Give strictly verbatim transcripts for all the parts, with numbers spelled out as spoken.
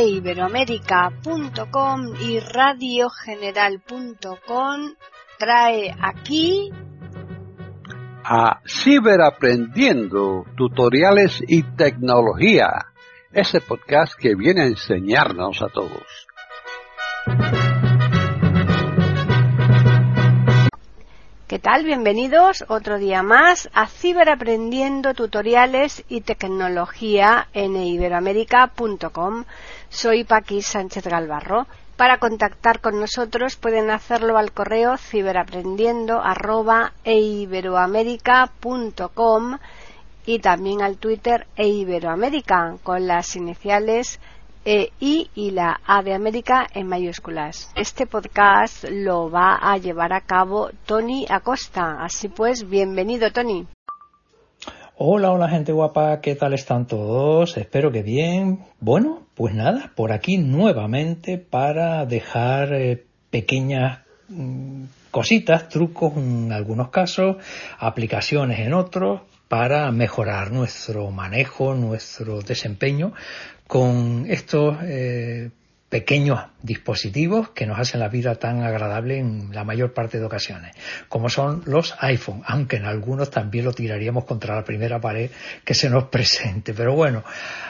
e iberoamérica punto com y radio general punto com trae aquí a Ciberaprendiendo, tutoriales y tecnología, ese podcast que viene a enseñarnos a todos. ¿Qué tal? Bienvenidos otro día más a Ciberaprendiendo, tutoriales y tecnología en iberoamérica punto com. Soy Paqui Sánchez Galvarro. Para contactar con nosotros pueden hacerlo al correo ciberaprendiendo arroba eiberoamerica punto com y también al Twitter eiberoamerica con las iniciales E I y la A de América en mayúsculas. Este podcast lo va a llevar a cabo Tony Acosta. Así pues, bienvenido, Tony. Hola, hola gente guapa, ¿qué tal están todos? Espero que bien. Bueno, pues nada, por aquí nuevamente para dejar eh, pequeñas mm, cositas, trucos en algunos casos, aplicaciones en otros, para mejorar nuestro manejo, nuestro desempeño con estos eh, pequeños dispositivos que nos hacen la vida tan agradable en la mayor parte de ocasiones, como son los iPhone, aunque en algunos también lo tiraríamos contra la primera pared que se nos presente. Pero bueno,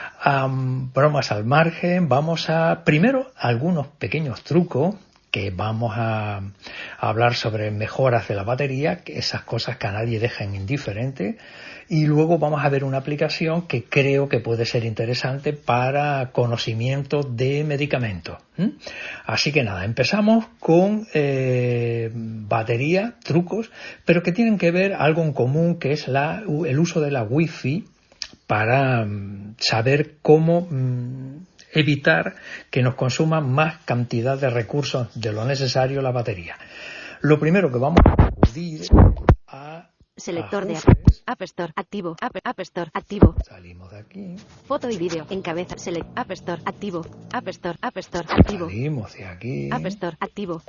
um, bromas al margen, vamos a primero algunos pequeños trucos que vamos a, a hablar sobre mejoras de la batería, que esas cosas que a nadie dejan indiferente, y luego vamos a ver una aplicación que creo que puede ser interesante para conocimiento de medicamentos. ¿Mm? Así que nada, empezamos con eh, batería, trucos, pero que tienen que ver algo en común, que es la, el uso de la Wi-Fi para um, saber cómo um, evitar que nos consuma más cantidad de recursos de lo necesario la batería. Lo primero que vamos a acudir a selector de App Store activo, App, App Store activo. Salimos de aquí. Foto y vídeo encabeza select App Store activo, App Store, App Store activo. Salimos de aquí. App Store activo.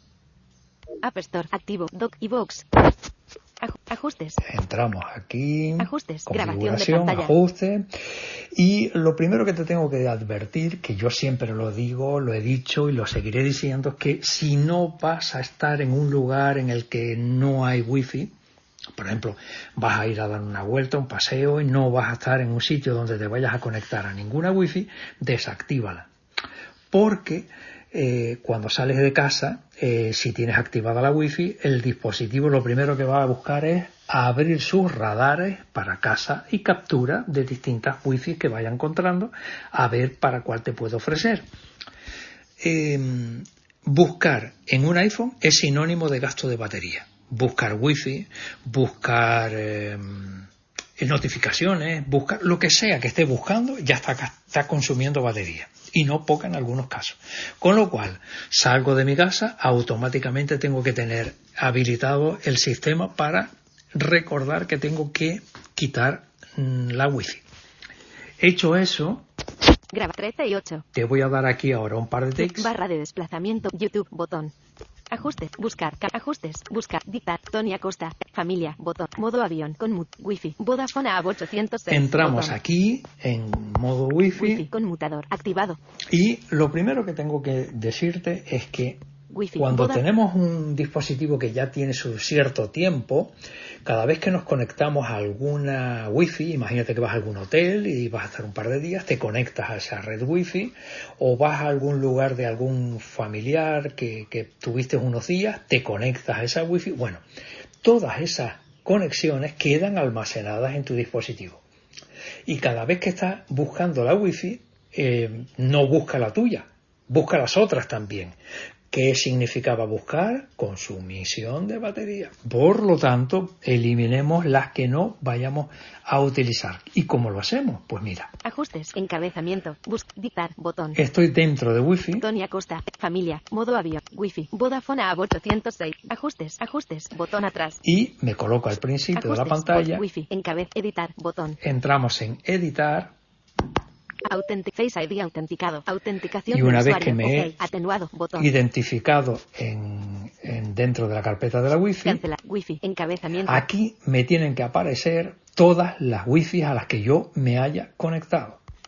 App Store activo, Dock y Box. Ajustes. Entramos aquí. Ajustes. Configuración, Grabación de pantalla. ajuste. Y lo primero que te tengo que advertir, que yo siempre lo digo, lo he dicho y lo seguiré diciendo, es que si no vas a estar en un lugar en el que no hay wifi, por ejemplo, vas a ir a dar una vuelta, un paseo y no vas a estar en un sitio donde te vayas a conectar a ninguna wifi, desactívala. Porque eh, cuando sales de casa, eh, si tienes activada la wifi, el dispositivo lo primero que va a buscar es abrir sus radares para casa y captura de distintas wifi que vaya encontrando a ver para cuál te puede ofrecer. Eh, buscar en un iPhone es sinónimo de gasto de batería. Buscar wifi, buscar eh, notificaciones, buscar lo que sea que esté buscando, ya está, está consumiendo batería. Y no poca en algunos casos. Con lo cual, salgo de mi casa, automáticamente tengo que tener habilitado el sistema para recordar que tengo que quitar mmm, la wifi. Hecho eso, graba trece y ocho. Te voy a dar aquí ahora un par de tics. Barra de desplazamiento, YouTube, botón. Ajustes, buscar, ajustes, buscar, dictar, Tony Acosta, familia, botón, modo avión, con mut, wifi, Vodafone A ochocientos seis. Entramos botón. Aquí en modo wifi. Wifi, conmutador, activado. Y lo primero que tengo que decirte es que Wi-Fi, cuando Vodafone. tenemos un dispositivo que ya tiene su cierto tiempo, cada vez que nos conectamos a alguna wifi, imagínate que vas a algún hotel y vas a estar un par de días, te conectas a esa red wifi, o vas a algún lugar de algún familiar que, que tuviste unos días, te conectas a esa wifi. Bueno, todas esas conexiones quedan almacenadas en tu dispositivo. Y cada vez que estás buscando la wifi, eh, no busca la tuya, busca las otras también. ¿Qué significaba buscar? Consumición de batería. Por lo tanto, eliminemos las que no vayamos a utilizar. ¿Y cómo lo hacemos? Pues mira. Ajustes, encabezamiento, bus, dictar, botón. Estoy dentro de Wi-Fi. Tony Acosta, familia, modo avión, Wi-Fi, Vodafone A ochocientos seis. Ajustes, ajustes, botón atrás. Y me coloco al principio Ajustes, de la pantalla. Wi-Fi, encabez, editar, botón. Entramos en editar. Authentic Face I D autenticado, autenticación Y una de vez usuario, que me okay, he atenuado, botón. identificado en, en dentro de la carpeta de la Wi-Fi, Cancela, Wi-Fi, encabezamiento. Aquí me tienen que aparecer todas las Wi-Fi a las que yo me haya conectado.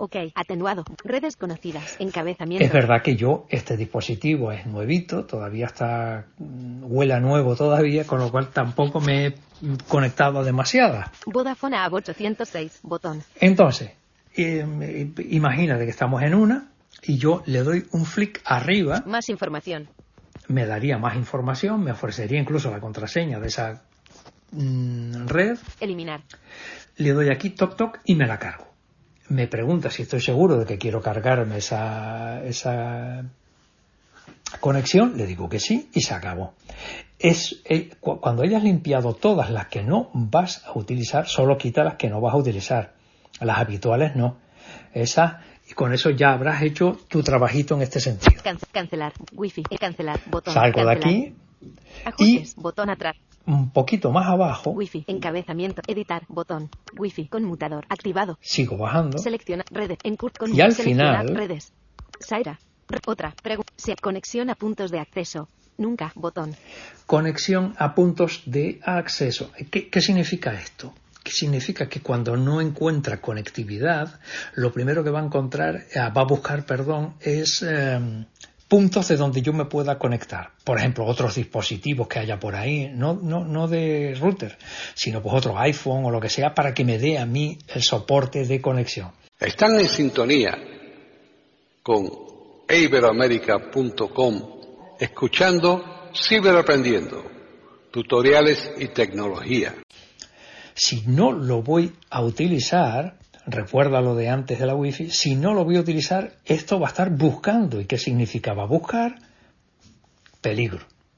Ok. Atenuado. Redes conocidas. Encabezamiento. Es verdad que yo, este dispositivo es nuevito, todavía está, huele a nuevo todavía, con lo cual tampoco me he conectado a demasiadas. Vodafone A ochocientos seis. Botón. Entonces, eh, imagínate que estamos en una y yo le doy un flick arriba. Más información. Me daría más información, me ofrecería incluso la contraseña de esa mmm, red. Eliminar. Le doy aquí toc toc y me la cargo. Me pregunta si estoy seguro de que quiero cargarme esa, esa conexión, le digo que sí y se acabó. Es, eh, cu- cuando hayas limpiado todas las que no vas a utilizar, solo quita las que no vas a utilizar. Las habituales no. Esas, y con eso ya habrás hecho tu trabajito en este sentido. Can- cancelar. Wi-Fi. Cancelar. Botón. Salgo de Cancelar. aquí Ajustes. Botón atrás. un poquito más abajo, Wi-Fi. Encabezamiento. Editar. Botón. Wi-Fi. Conmutador. Activado. sigo bajando. Selecciona redes. En cur- con Y al seleccionar final- redes. Saira. Re- otra. Pregu- se- conexión a puntos de acceso. Nunca. Botón. Conexión a puntos de acceso. ¿Qué, qué significa esto? Que significa que cuando no encuentra conectividad, lo primero que va a encontrar, eh, va a buscar, perdón, es eh, puntos de donde yo me pueda conectar. Por ejemplo, otros dispositivos que haya por ahí, no, no, no de router, sino pues otro iPhone o lo que sea, para que me dé a mí el soporte de conexión. Están en sintonía con iberoamerica punto com, escuchando Ciberaprendiendo, tutoriales y tecnología. Si no lo voy a utilizar, recuerda lo de antes de la Wi-Fi, si no lo voy a utilizar, esto va a estar buscando. ¿Y qué significaba buscar? Peligro.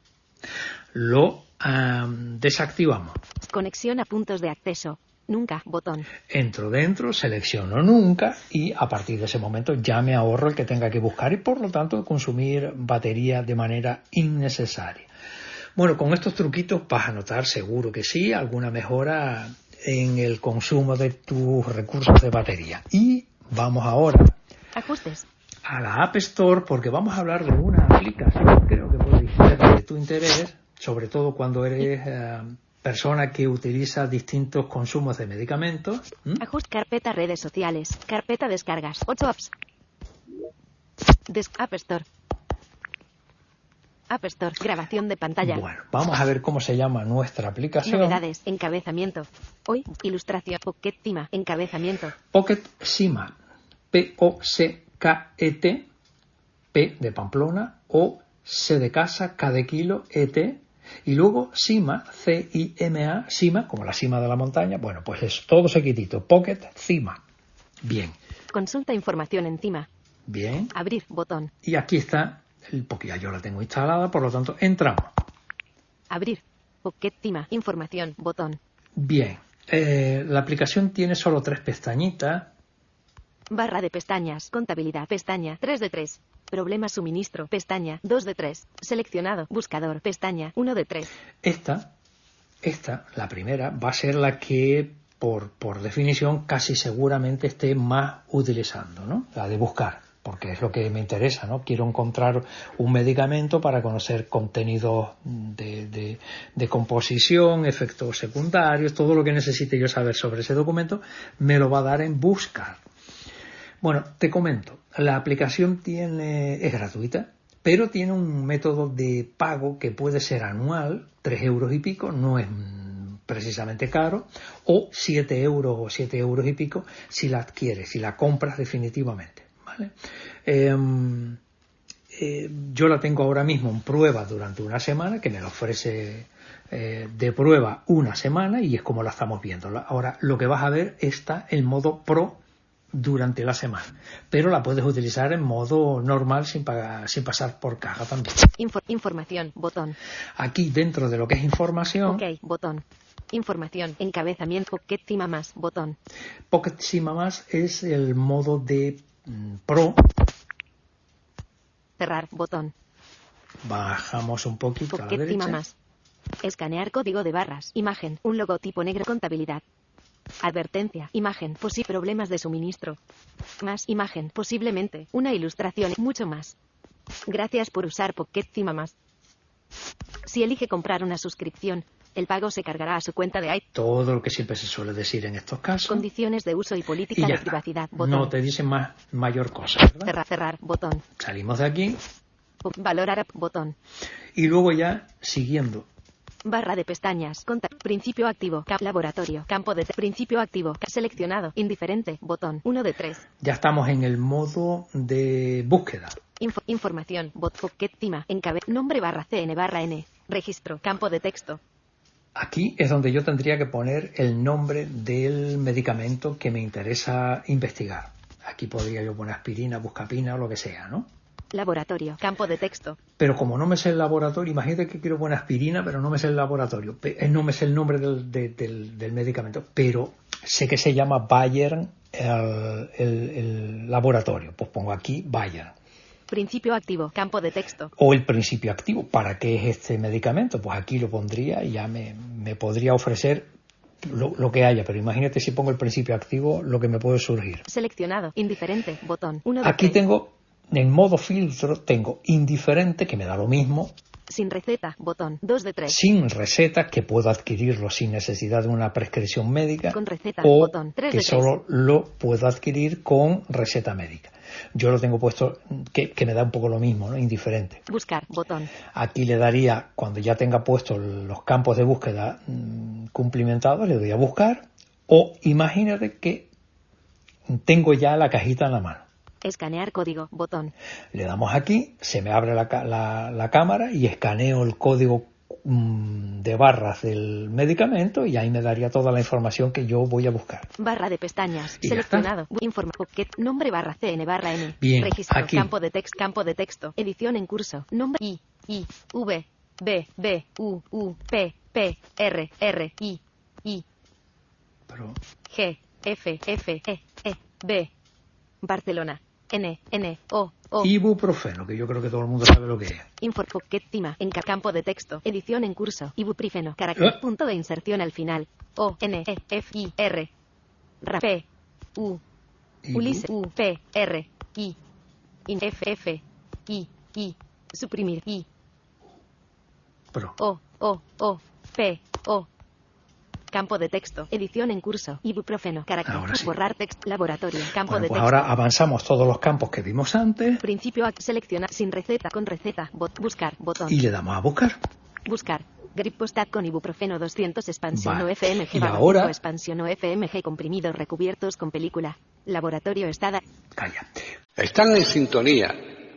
Lo um, desactivamos. Conexión a puntos de acceso. Nunca. Botón. Entro dentro, selecciono nunca y a partir de ese momento ya me ahorro el que tenga que buscar y por lo tanto consumir batería de manera innecesaria. Bueno, con estos truquitos vas a notar seguro que sí alguna mejora en el consumo de tus recursos de batería. Y vamos ahora Ajustes. a la App Store porque vamos a hablar de una aplicación que creo que puede ser de tu interés, sobre todo cuando eres eh, persona que utiliza distintos consumos de medicamentos. ¿Mm? Ajuste. Carpeta redes sociales. Carpeta descargas. ocho apps. Des App Store. App Store. Grabación de pantalla. Bueno, vamos a ver cómo se llama nuestra aplicación. Novedades. Encabezamiento. Hoy. Ilustración. Pocket Tima. Encabezamiento. Pocket Sima. P O C K E T. P de Pamplona. O C de casa. K de kilo. E T. Y luego Cima. C I M A. Cima, como la cima de la montaña. Bueno, pues es todo seguidito. Pocket Cima. Bien. Consulta información en Tima. Bien. Abrir. Botón. Y aquí está, porque ya yo la tengo instalada, por lo tanto, entramos. Abrir. Pocket Tima. Información. Botón. Bien. Eh, la aplicación tiene solo tres pestañitas. Barra de pestañas. Contabilidad. Pestaña. tres de tres. Problema suministro. Pestaña. dos de tres. Seleccionado. Buscador. Pestaña. uno de tres. Esta, esta, la primera, va a ser la que, por, por definición, casi seguramente esté más utilizando, ¿no? La de buscar, porque es lo que me interesa, ¿no? Quiero encontrar un medicamento para conocer contenidos de, de, de composición, efectos secundarios, todo lo que necesite yo saber sobre ese documento, me lo va a dar en buscar. Bueno, te comento, la aplicación tiene, es gratuita, pero tiene un método de pago que puede ser anual, tres euros y pico, no es precisamente caro, o siete euros o siete euros y pico si la adquieres, si la compras definitivamente, ¿vale? Eh, eh, yo la tengo ahora mismo en prueba durante una semana, que me la ofrece eh, de prueba una semana y es como la estamos viendo. Ahora, lo que vas a ver está en modo Pro durante la semana, pero la puedes utilizar en modo normal sin, pagar, sin pasar por caja también. Info, información, botón. Aquí dentro de lo que es información, Ok, botón. Información, encabezamiento, Pocket Cima más, botón. Pocket Cima más es el modo de mm, Pro. Cerrar, botón. Bajamos un poquito Pocket a la Cima derecha. más. Escanear código de barras, imagen, un logotipo negro, contabilidad. Advertencia, imagen, posibles problemas de suministro. Más imagen, posiblemente, una ilustración, mucho más. Gracias por usar Pocket Cima más. Si elige comprar una suscripción, El pago se cargará a su cuenta de iTunes. Todo lo que siempre se suele decir en estos casos. Condiciones de uso y política Y ya de está. privacidad. Botón. No te dice más mayor cosa, ¿verdad? Cerrar, cerrar, botón. Salimos de aquí Valorar, app, botón. y luego ya siguiendo. Barra de pestañas. Conta. Principio activo. Cap, laboratorio. Campo de te- principio activo. Ca- seleccionado. Indiferente. Botón. uno de tres. Ya estamos en el modo de búsqueda. Info- información. Bot. Pocket Tima. Encabe. Nombre barra C N barra N. Registro. Campo de texto. Aquí es donde yo tendría que poner el nombre del medicamento que me interesa investigar. Aquí podría yo poner aspirina, buscapina o lo que sea, ¿no? Laboratorio. Campo de texto. Pero como no me sé el laboratorio, imagínate que quiero poner aspirina, pero no me sé el laboratorio, pe- eh, no me sé el nombre del, de- del, del medicamento, pero sé que se llama Bayern el, el- el laboratorio. Pues pongo aquí Bayern. Principio activo. Campo de texto. O el principio activo. ¿Para qué es este medicamento? Pues aquí lo pondría y ya me, me podría ofrecer lo, lo que haya. Pero imagínate si pongo el principio activo, lo que me puede surgir. Seleccionado. Indiferente. Botón. uno de Aquí tres. tengo, en modo filtro, tengo indiferente, que me da lo mismo, Sin receta. Botón. dos de tres. sin receta, que puedo adquirirlo sin necesidad de una prescripción médica, Con receta. o Botón. tres que de tres. solo lo puedo adquirir con receta médica. Yo lo tengo puesto, que, que me da un poco lo mismo, ¿no? Indiferente. Buscar. Botón. Aquí le daría, cuando ya tenga puestos los campos de búsqueda mmm, cumplimentados, le doy a buscar, o imagínate que tengo ya la cajita en la mano. Escanear código. Botón. Le damos aquí, se me abre la, ca- la, la cámara y escaneo el código mmm, de barras del medicamento y ahí me daría toda la información que yo voy a buscar. Barra de pestañas. Y ya Seleccionado. Informa. Pocket. Nombre barra C N barra N. Bien, Registro. aquí. Campo de texto. Campo de texto. Edición en curso. Nombre. I. I. V. B. B. U. U. P. P. R. R. I. I. Pero G. F. F. E. E. B. Barcelona. N. N. O. O. ibuprofeno, que yo creo que todo el mundo sabe lo que es. Info. Pocket Tima. En ca- campo de texto. Edición en curso. Ibuprofeno. Carácter. ¿Eh? Punto de inserción al final. O. N. E. F. I. R. Ra. P. U. Ibu- Ulisse. U. P. R. I. In. F. F. I. I. Suprimir. I. Pero, O. O. O. P. O. Campo de texto. Edición en curso. Ibuprofeno. Carácter. Ahora sí. Borrar texto. Laboratorio. Campo bueno, de pues texto. ahora avanzamos todos los campos que vimos antes Principio a seleccionar sin receta con receta. Bot, buscar. Botón. y le damos a buscar. Buscar. Gripostat con ibuprofeno doscientos expansión Vale. o F M G Y barra ahora- cinco expansión o F M G comprimidos recubiertos con película. Laboratorio estada. Calla. Están en sintonía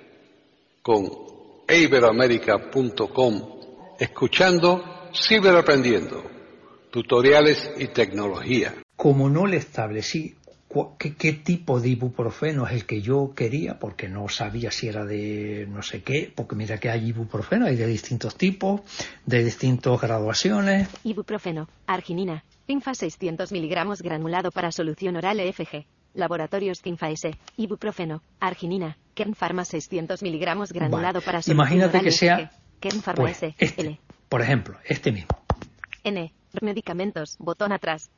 con iberoamerica punto com, escuchando Ciberaprendiendo, tutoriales y tecnología. Como no le establecí cu- qué, qué tipo de ibuprofeno es el que yo quería, porque no sabía si era de no sé qué, porque mira que hay ibuprofeno, hay de distintos tipos, de distintas graduaciones. Ibuprofeno. Arginina. Finfa seiscientos miligramos granulado para solución oral E F G. Laboratorios Finfa S. Ibuprofeno. Arginina. Kern Pharma seiscientos miligramos granulado Vale. para solución Imagínate oral que E F G. sea, Kern Pharma pues, S. este, L. por ejemplo, este mismo. N. Medicamentos. Botón atrás.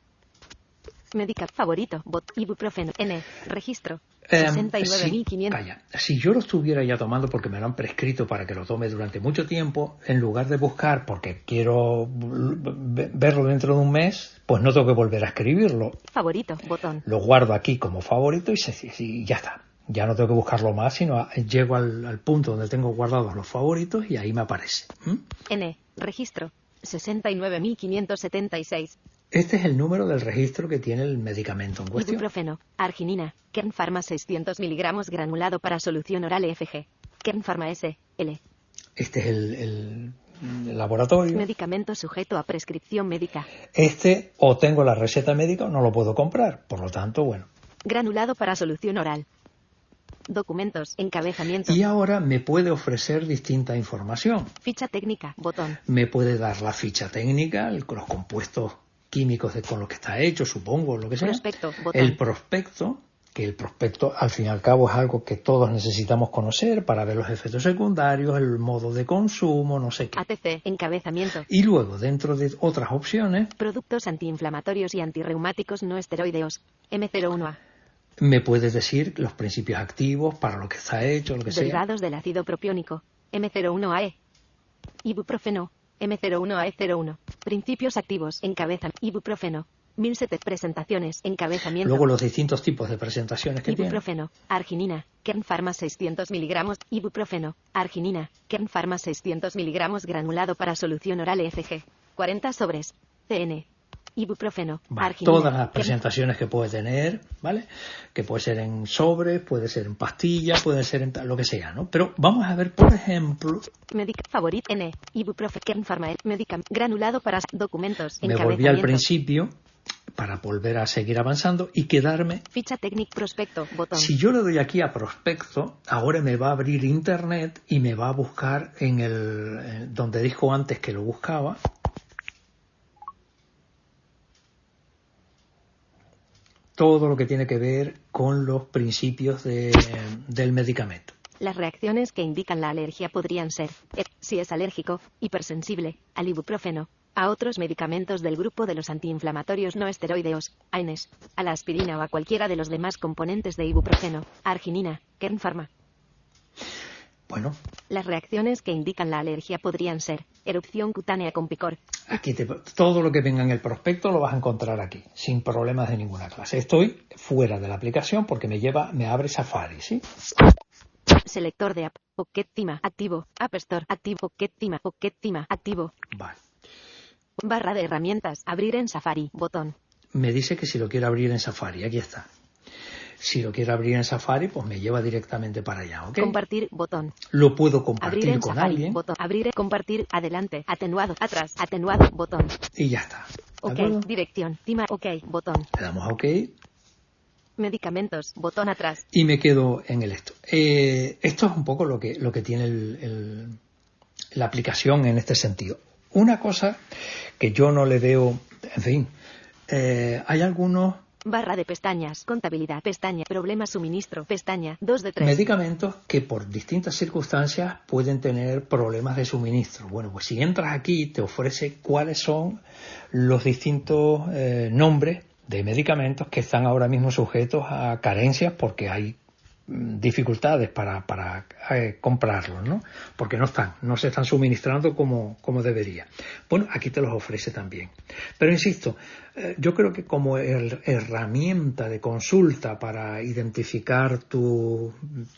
Medica favorito. Bot. Ibuprofeno. N. Registro. Em, sesenta y nueve mil sí, quinientos. calla. Si yo lo estuviera ya tomando porque me lo han prescrito para que lo tome durante mucho tiempo, en lugar de buscar porque quiero v- verlo dentro de un mes, pues no tengo que volver a escribirlo. Favorito. Botón. Lo guardo aquí como favorito y, se, y ya está. Ya no tengo que buscarlo más, sino a- llego al, al punto donde tengo guardados los favoritos y ahí me aparece. ¿Mm? N. Registro. sesenta y nueve mil quinientos setenta y seis. Este es el número del registro que tiene el medicamento en cuestión. Ibuprofeno. Arginina. Kern Pharma seiscientos miligramos granulado para solución oral E F G. Kern Pharma S. L. Este es el, el- el laboratorio. Medicamento sujeto a prescripción médica. Este o tengo la receta médica o no lo puedo comprar. Por lo tanto, bueno. Granulado para solución oral. Documentos. Encabezamiento. Y ahora me puede ofrecer distinta información. Ficha técnica. Botón. Me puede dar la ficha técnica, el- los compuestos químicos de, con los que está hecho, supongo, lo que sea. Prospecto. Botón. El prospecto, que el prospecto al fin y al cabo es algo que todos necesitamos conocer para ver los efectos secundarios, el modo de consumo, no sé qué. A T C. Encabezamiento. Y luego, dentro de otras opciones, Productos antiinflamatorios y antirreumáticos no esteroideos. M cero uno A. me puedes decir los principios activos, para lo que está hecho, lo que sea. Derivados del ácido propiónico. M cero uno A E. Ibuprofeno. M cero uno A E cero uno. Principios activos. Encabeza. Ibuprofeno. mil setecientas presentaciones. Encabezamiento. Luego los distintos tipos de presentaciones que tiene. Ibuprofeno. Arginina. Kern Pharma seiscientos miligramos. Ibuprofeno. Arginina. Kern Pharma seiscientos miligramos granulado para solución oral E F G. cuarenta sobres. C N. Ibuprofeno. Vale, Arginina. todas las presentaciones que puede tener, ¿vale? Que puede ser en sobres, puede ser en pastillas, puede ser en lo que sea, ¿no? Pero vamos a ver, por ejemplo... Medic Favorit N. Ibuprofeno. Kern Pharma. Medicam. Granulado para documentos. Me volví al principio para volver a seguir avanzando y quedarme... Ficha técnica prospecto, botón. Si yo le doy aquí a prospecto, ahora me va a abrir internet y me va a buscar en el... En donde dijo antes que lo buscaba. Todo lo que tiene que ver con los principios de, del medicamento. Las reacciones que indican la alergia podrían ser, eh, si es alérgico, hipersensible, al ibuprofeno, a otros medicamentos del grupo de los antiinflamatorios no esteroideos, A I N E S, a la aspirina o a cualquiera de los demás componentes de ibuprofeno, arginina, Kern Pharma. Bueno. Las reacciones que indican la alergia podrían ser, erupción cutánea con picor. Aquí te, todo lo que venga en el prospecto lo vas a encontrar aquí, sin problemas de ninguna clase. Estoy fuera de la aplicación porque me lleva, me abre Safari, ¿sí? Selector de app, Pocket Tima, activo, App Store, activo, Pocket Tima, Pocket Tima, activo. Vale. Barra de herramientas, abrir en Safari, botón. Me dice que si lo quiero abrir en Safari, aquí está. Si lo quiero abrir en Safari, pues me lleva directamente para allá, ¿ok? Compartir, botón. Lo puedo compartir abrir en con Safari, alguien. Botón. Abrir, compartir, adelante, atenuado, atrás, atenuado, botón. Y ya está. Ok, acuerdo? dirección, Tima, ok, botón. Le damos a OK. Medicamentos, botón atrás. Y me quedo en el esto. Eh, esto es un poco lo que, lo que tiene el, el, la aplicación en este sentido. Una cosa que yo no le veo, en fin, eh, hay algunos... Barra de pestañas, contabilidad, pestaña, problemas suministro, pestaña, dos de tres. Medicamentos que por distintas circunstancias pueden tener problemas de suministro. Bueno, pues si entras aquí te ofrece cuáles son los distintos eh, nombres de medicamentos que están ahora mismo sujetos a carencias porque hay dificultades para, para eh, comprarlos, ¿no? Porque no están, no se están suministrando como, como debería. Bueno, aquí te los ofrece también. Pero insisto, eh, yo creo que como her- herramienta de consulta para identificar tus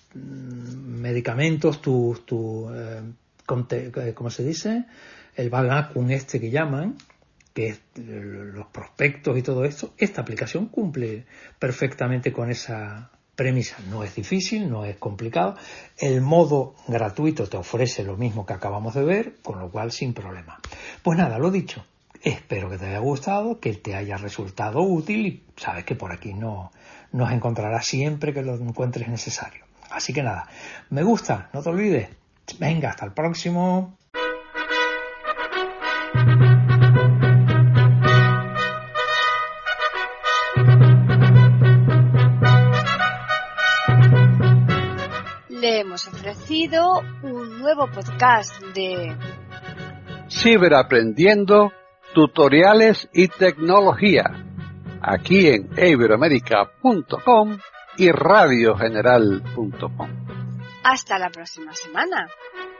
medicamentos, tus, tu, eh, conte- ¿cómo se dice? El vagacum este que llaman, que es los prospectos y todo esto, esta aplicación cumple perfectamente con esa premisa. No es difícil, no es complicado. El modo gratuito te ofrece lo mismo que acabamos de ver, con lo cual sin problema. Pues nada, lo dicho. Espero que te haya gustado, que te haya resultado útil y sabes que por aquí no nos encontrarás siempre que lo encuentres necesario. Así que nada, me gusta, no te olvides. Venga, hasta el próximo. Le hemos ofrecido un nuevo podcast de Ciberaprendiendo, tutoriales y tecnología, aquí en iberoamerica punto com y radio general punto com. Hasta la próxima semana.